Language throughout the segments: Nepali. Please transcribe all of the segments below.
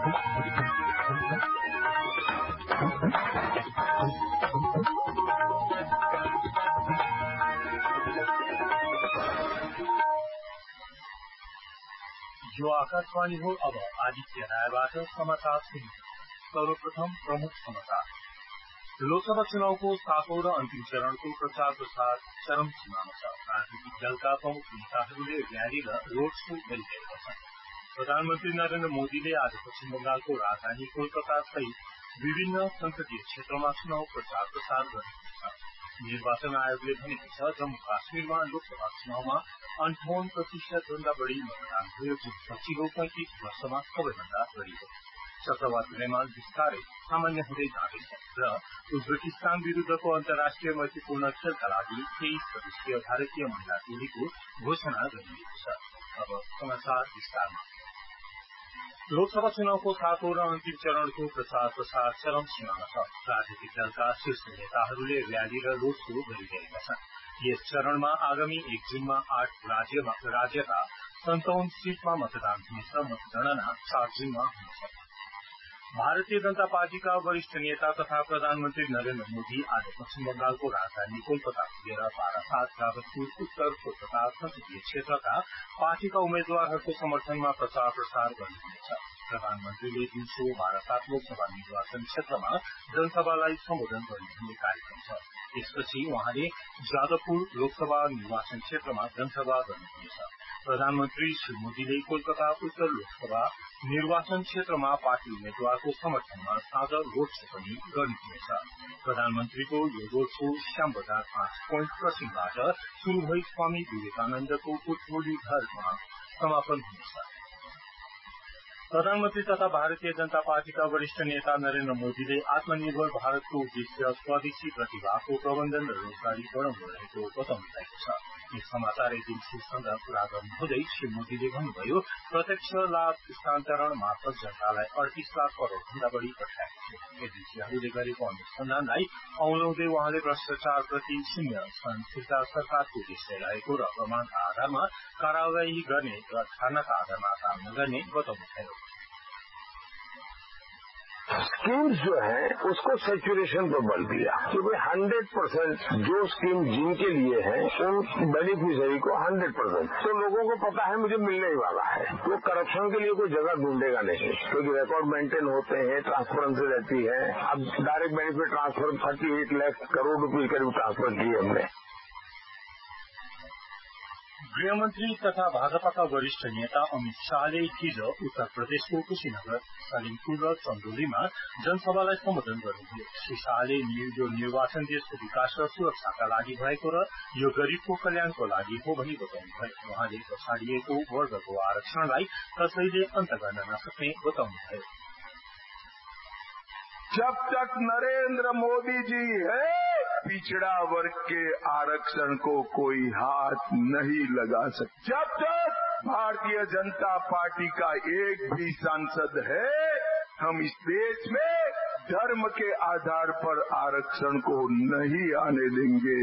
यो आकाशवाणी हो। अब आदित्य रायबाट समाचार सुनिन्छ। सर्वप्रथम प्रमुख समाचार। लोकसभा चुनावको 7औं र अन्तिम चरणको प्रचार प्रसार चरम सीमामा छ। राजनीतिक दलका प्रमुख नेताहरूले र्याली र रोड शो गरिरहेका छन्। प्रधानमन्त्री नरेन्द्र मोदीले आज पश्चिम बंगालको राजधानी कोलकाता सहित विभिन्न संसदीय क्षेत्रमा चुनाव प्रचार प्रसार गर्नुहुनेछ। निर्वाचन आयोगले भनेको छ, जम्मू काश्मीरमा लोकसभा चुनावमा 58% भन्दा बढ़ी मतदान भयो, जुन पछिल्लो 35 वर्षमा सबैभन्दा बढ़ी हो। चक्रवात रेमाल बिस्तारै सामान्य हुँदै जाँदैछ र उज्बेकिस्तान विरूद्धको अन्तर्राष्ट्रिय मैत्रीपूर्ण खेलका लागि 23 सदस्यीय भारतीय महिला टोलीको घोषणा गरिएको छ। अब समाचार विस्तारमा। लोकसभा चुनावको 7औं र अन्तिम चरणको प्रचार प्रसार चरम सीमामा छ। राजनीतिक दलका शीर्ष नेताहरूले र्याली र रोड शो गरिरहेका छन्। यस चरणमा आगामी 1 जुनमा 8 राज्यका 57 सीटमा मतदान हुनेछ। मतगणना 4 जुनमा हुनेछ। भारतीय जनता पार्टीका वरिष्ठ नेता तथा प्रधानमन्त्री नरेन्द्र मोदी आज पश्चिम बंगालको राजधानी कोलकाता पुगेर बारासात, जागतपुर, उत्तर कोलकाता संसदीय क्षेत्रका पार्टीका उम्मेद्वारहरूको समर्थनमा प्रचार प्रसार गर्नुहुनेछ। प्रधानमन्त्रीले दिउँसो बारासात लोकसभा निर्वाचन क्षेत्रमा जनसभालाई सम्बोधन गर्नुहुने कार्यक्रम छ। त्यसपछि उहाँले जादवपुर लोकसभा निर्वाचन क्षेत्रमा जनसभा गर्नुहुनेछ। प्रधानमन्त्री श्री मोदीले कोलकाता उत्तर लोकसभा निर्वाचन क्षेत्रमा पार्टी उम्मेद्वारको समर्थनमा साझा रोड शो पनि गर्नुहुनेछ। प्रधानमन्त्रीको यो रोड शो श्याम बजार 5 पोइन्ट क्रसिङबाट शुरू भई स्वामी विवेकानन्दको पुटोली घरमा समापन हुनेछ। प्रधानमन्त्री तथा भारतीय जनता पार्टीका वरिष्ठ नेता नरेन्द्र मोदीले आत्मनिर्भर भारतको उद्देश्य स्वदेशी प्रतिभाको प्रबन्धन र रोजगारी बढ़ाउनु रहेको बताउनु भएको छ। एक समाचार एजेन्सीसँग कुरा गर्नुहुँदै श्री मोदीले भन्नुभयो, प्रत्यक्ष लाभ हस्तान्तरण मार्फत जनतालाई 38 लाख करोड़ भन्दा बढ़ी पठाएको छ। एजेन्सीहरूले गरेको अनुसन्धानलाई औंल्याउँदै उहाँले भ्रष्टाचारप्रति शून्य सहनशीलता सरकारको उद्देश्य रहेको र प्रमाणका आधारमा कार्यवाही गर्ने र धारणाका आधारमा काम नगर्ने बताउनुभयो। स्कीम्स जो है उसको सैचुरेशन पर बल दिया कि भाई 100% जो स्कीम जिनके लिए है उन बेनिफिशियरी को 100%। तो लोगों को पता है मुझे मिलने ही वाला है, वो करप्शन के लिए कोई जगह ढूंढेगा नहीं, क्योंकि रिकॉर्ड मेंटेन होते हैं, ट्रांसपेरेंसी रहती है। अब direct benefit transfer 38 lakh crore रुपए करीब ट्रांसफर किए हमने। गृहमन्त्री तथा भाजपाका वरिष्ठ नेता अमित शाहले हिज उत्तर प्रदेशको कुशीनगर, सलेमपुर र चन्दौलीमा जनसभालाई सम्बोधन गर्नुभयो। श्री शाहले यो निर्वाचन देशको विकास र सुरक्षाका लागि भएको र यो गरीबको कल्याणको लागि हो भनी बताउनुभयो। उहाँले पछाडिएको वर्गको आरक्षणलाई कसैले अन्त गर्न नसक्ने बताउनुभयो। जब तक नरेंद्र मोदी जी है, पिछड़ा वर्ग के आरक्षण को कोई हाथ नहीं लगा सकता। जब तक भारतीय जनता पार्टी का एक भी सांसद है, हम इस देश में धर्म के आधार पर आरक्षण को नहीं आने देंगे।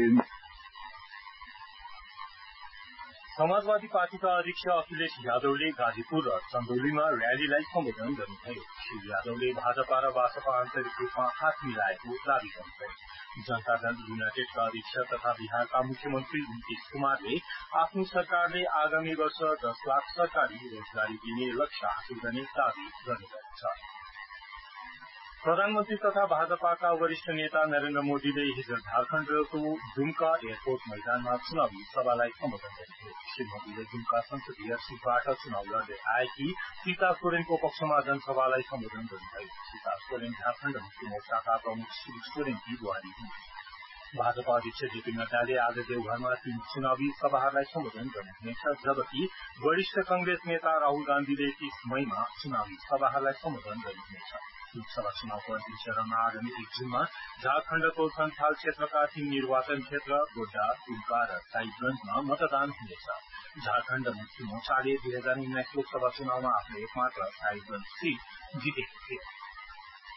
समाजवादी पार्टीका अध्यक्ष अखिलेश यादवले गाजीपुर र चन्दौलीमा र्यालीलाई सम्बोधन गर्नुभयो। श्री यादवले भाजपा र बासपा आन्तरिक रूपमा हात मिलाएको दावी गर्नुभयो। जनता दल युनाइटेडका अध्यक्ष तथा बिहारका मुख्यमन्त्री नीतीश कुमारले आफ्नो सरकारले आगामी वर्ष 10 लाख सरकारी रोजगारी दिने लक्ष्य हासिल गर्ने दावी गर्नुभएको छ। प्रधानमन्त्री तथा भाजपाका वरिष्ठ नेता नरेन्द्र मोदीले हिज झारखण्डको दुम्का एयरपोर्ट मैदानमा चुनावी सभालाई सम्बोधन गर्नुभयो। श्री मोदीले दुम्का संसदीय सीटबाट चुनाव लड्दै आएकी सीता सोरेनको पक्षमा जनसभालाई सम्बोधन गर्नुभयो। सीता सोरेन झारखण्ड मुक्ति मोर्चाका प्रमुख श्री सोरेनकी बुहारी हुन्। भाजपा अध्यक्ष जेपी नड्डाले आज देवघरमा 3 चुनावी सभाहरूलाई सम्बोधन गर्नुहुनेछ, जबकि वरिष्ठ कंग्रेस नेता राहुल गान्धीले 30 मईमा चुनावी सभाहरूलाई सम्बोधन गर्नुहुनेछ। लोकसभा चुनावको अन्तिम चरणमा आगामी 1 जुनमा झारखण्डको संथाल क्षेत्रका 3 निर्वाचन क्षेत्र गोड्डा, दुम्का र साहिबगंजमा मतदान हुनेछ। झारखण्ड मुक्ति मोर्चाले 2019 लोकसभा चुनावमा आफ्नो एकमात्र साहिबगंज सीट जितेको थियो।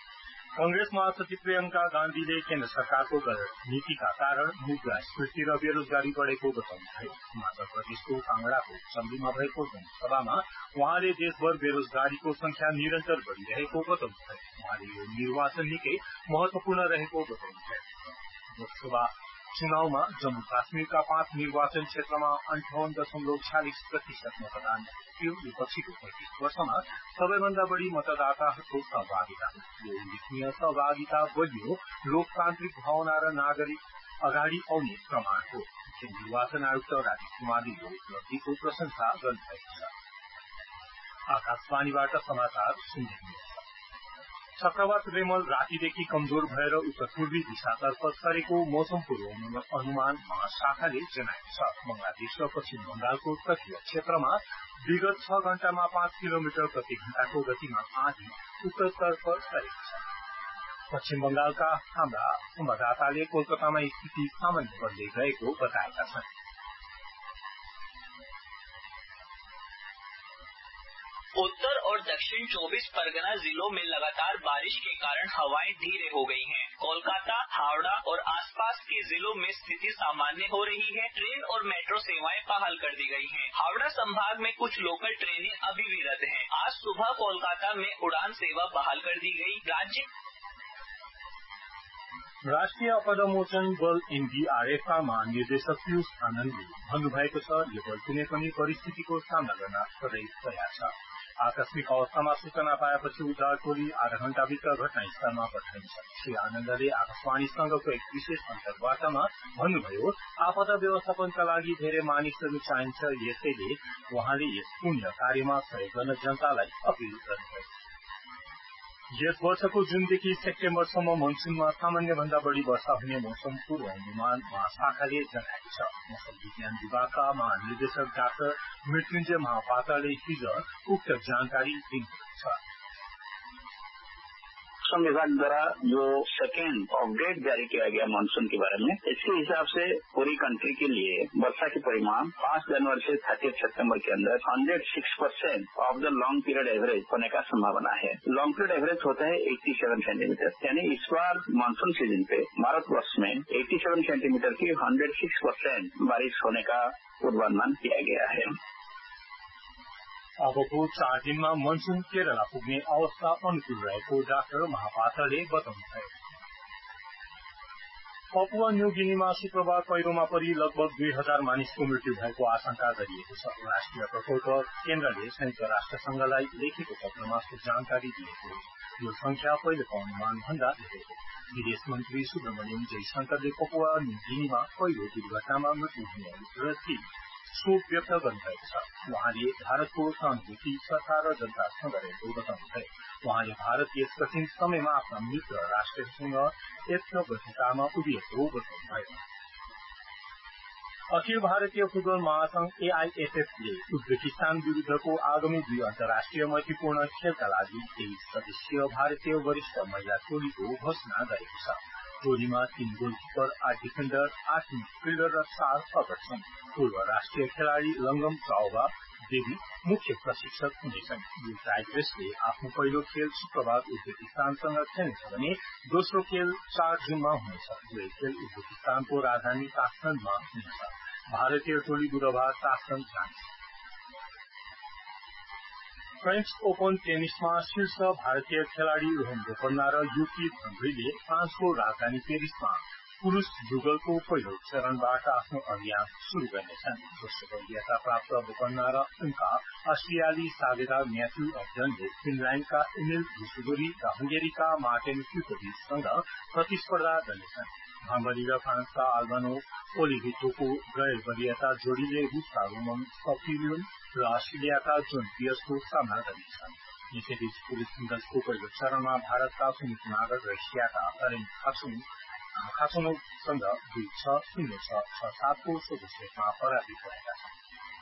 कंग्रेस महासचिव प्रियंका गान्धीले केन्द्र सरकारको गलत नीतिका कारण मुद्रास्फीति र बेरोजगारी बढ़ेको बताउनुभयो। हिमाचल प्रदेशको कांगड़ाको चम्बीमा भएको जनसभामा उहाँले देशभर बेरोजगारीको संख्या निरन्तर बढ़िरहेको बताउनुभयो। उहाँले यो निर्वाचन निकै महत्वपूर्ण रहेको बताउनुभयो। लोकसभा चुनावमा जम्मू काश्मीरका 5 निर्वाचन क्षेत्रमा 58.46% मतदान थियो। यो पछिल्लो 35 वर्षमा सबैभन्दा बढ़ी मतदाताहरूको सहभागिता हो। यो उल्लेखनीय सहभागिता बलियो लोकतान्त्रिक भावना र नागरिक अगाडि आउने प्रमाण हो। मुख्य निर्वाचन आयुक्त राजीव कुमारले यो उपलब्धिको प्रशंसा गर्नुभएको छ। आकाशवाणीबाट समाचार सुन्दै हुनुहुन्छ। चक्रवात रेमल रातिदेखि कमजोर भएर उत्तर पूर्वी दिशातर्फ सरेको मौसम पूर्वानुमान महाशाखाले जनाएको छ। बंगलादेश र पश्चिम बंगालको तटीय क्षेत्रमा विगत 6 घण्टामा 5 किलोमिटर प्रति घण्टाको गतिमा आँधी उत्तरतर्फ सरेको छ। पश्चिम बंगालका हाम्रा संवाददाताले कोलकातामा स्थिति सामान्य बन्दै गएको बताएका छन्। उत्तर और दक्षिण 24 परगना जिलों में लगातार बारिश के कारण हवाएं धीरे हो गई हैं। कोलकाता, हावड़ा और आसपास के जिलों में स्थिति सामान्य हो रही है। ट्रेन और मेट्रो सेवाएं बहाल कर दी गई हैं। हावड़ा संभाग में कुछ लोकल ट्रेनें अभी भी रद्द हैं। आज सुबह कोलकाता में उड़ान सेवा बहाल कर दी गई। राष्ट्रिय आपदा मोचन बल एनडीआरएफका महानिर्देशक पीयूष आनन्दले भन्नुभएको छ, यो बल कुनै पनि परिस्थितिको सामना गर्न सदैव तयार छ। आकस्मिक अवस्थामा सूचना पाएपछि उद्धार टोली आधा घण्टाभित्र घटनास्थलमा पठाइन्छ। श्री आनन्दले आकाशवाणीसँगको एक विशेष अन्तर्वार्तामा भन्नुभयो, आपदा व्यवस्थापनका लागि धेरै मानिसहरू चाहिन्छ। यसैले उहाँले यस पुण्य कार्यमा सहयोग गर्न जनतालाई अपील गर्नुभयो। यस वर्षको जुनदेखि सेप्टेम्बरसम्म मनसूनमा सामान्य भन्दा बढ़ी वर्षा हुने मौसम पूर्वानुमान महाशाखाले जनाएको छ। मौसम विज्ञान विभागका महानिर्देशक डाक्टर मृत्युञ्जय महापात्रले हिज उक्त जानकारी दिनुभएको छ। मौसम विभाग द्वारा जो सेकेंड अपडेट जारी किया गया मानसून के बारे में, इसके हिसाब से पूरी कंट्री के लिए वर्षा के परिमाण 5 जनवरी से 30 सितंबर के अंदर 106% of the long period average होने का संभावना है। लॉन्ग पीरियड एवरेज होता है 87 सेंटीमीटर, यानी इस बार मानसून सीजन पे भारतवर्ष में 87 सेंटीमीटर की 106% बारिश होने का पूर्वानुमान किया गया है। अबको 4 दिनमा मनसून केरला पुग्ने अवस्था अनुकूल रहेको डाक्टर महापात्रले बताउनुभयो। पपुवा न्यू गिनीमा शुक्रबार पहिरोमा परि लगभग 2000 मानिसको मृत्यु भएको आशंका गरिएको छ। राष्ट्रिय प्रकोप केन्द्रले संयुक्त राष्ट्रसंघलाई लेखेको पत्रमा जानकारी दिएको हो। यो संख्या पहिलेको अनुमान भन्दा धेरै हो। विदेश मन्त्री सुब्रमण्यम जयशंकरले पपुवा न्यू गिनीमा पहिरो दुर्घटनामा मृत्यु हुनेप्रति शोक व्यक्त गर्नुभएको छ। उहाँले भारतको सहानुभूति सरकार र जनतासँग रहेको बताउनुभयो। उहाँले भारत यस कठिन समयमा आफ्ना मित्र राष्ट्रहरूसँग एकताबद्धतामा उभिएको बताउनुभयो। अखिल भारतीय फुटबल महासंघ एआईएफएफले उज्बेकिस्तान विरूद्धको आगामी 2 अन्तर्राष्ट्रिय मैत्रीपूर्ण खेलका लागि 23 सदस्यीय भारतीय वरिष्ठ महिला टोलीको घोषणा गरेको छ। टोलीमा 3 गोलकिपर, 8 डिफेन्डर, 8 मिडफिल्डर र 4 फरवर्ड छन्। पूर्व राष्ट्रिय खेलाड़ी लंगम चाओबा देवी मुख्य प्रशिक्षक हुनेछन्। यो टाइग्रेसले आफ्नो पहिलो खेल शुक्रबार उज्बेकिस्तानसँग खेल्नेछ भने दोस्रो खेल 4 जुनमा हुनेछ। दुवै खेल उज्बेकिस्तानको राजधानी तास्कन्तमा हुनेछ। भारतीय टोली बुधबार तास्कन्त जानेछ। फ्रेन्च ओपन टेनिसमा शीर्ष भारतीय खेलाड़ी रोहन बोपन्ना र युकी भम्ब्रीले फ्रान्सको राजधानी पेरिसमा पुरूष युगलको पहिलो चरणबाट आफ्नो अभियान शुरू गर्नेछन्। दोस्रो वरियता प्राप्त बोपन्ना र उनका अस्ट्रेलियाली साझेदार म्याथ्यू एब्डनले फिनल्याण्डका एमिल भुसुगोरी र हंगेरीका मार्टिन क्युकोभिचसँग प्रतिस्पर्धा गर्नेछन्। भम्बरी र फ्रान्सका आल्बानो ओलिभिटोको गैर वरियता जोड़ीले रूसका रोमन सफिलियन र अस्ट्रेलियाका जोन पियर्सको सामना गर्नेछन्। यसैबीच पुरूष सिंगल्सको पहिलो चरणमा भारतका सुमित नागल र एसियाका अरेन खाचुनोसँग 2-6, 0-6, 6-7 को सोझो सेटमा पराजित भएका छन्।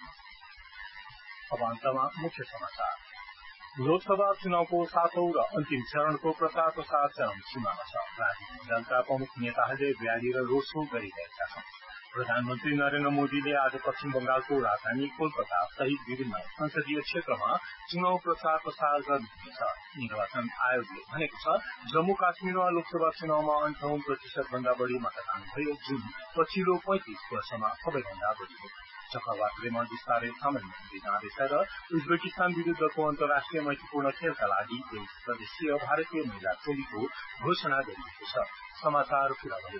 अब अन्तमा मुख्य समाचार। लोकसभा चुनावको 7औं र अन्तिम चरणको प्रचार चरम सीमामा छ। राजनीतिक दलका प्रमुख नेताहरूले र्याली र रोड शो गरिरहेका छन्। प्रधानमन्त्री नरेन्द्र मोदीले आज पश्चिम बंगालको राजधानी कोलकाता सहित विभिन्न संसदीय क्षेत्रमा चुनाव प्रचार प्रसार गर्नुहुनेछ। निर्वाचन आयोगले भनेको छ जम्मू काश्मीरमा लोकसभा चुनावमा 58% भन्दा बढ़ी मतदान भयो, जुन पछिल्लो 35 वर्षमा सबैभन्दा बढ़ी हो। चक्रवात रेमन विस्तारै सामान्य हुँदै जाँदैछ र उज्बेकिस्तान विरूद्धको अन्तर्राष्ट्रिय मैत्रीपूर्ण खेलका लागि 23 सदस्यीय भारतीय महिला टोलीको घोषणा गरिएको छ। समाचार पूरा भयो।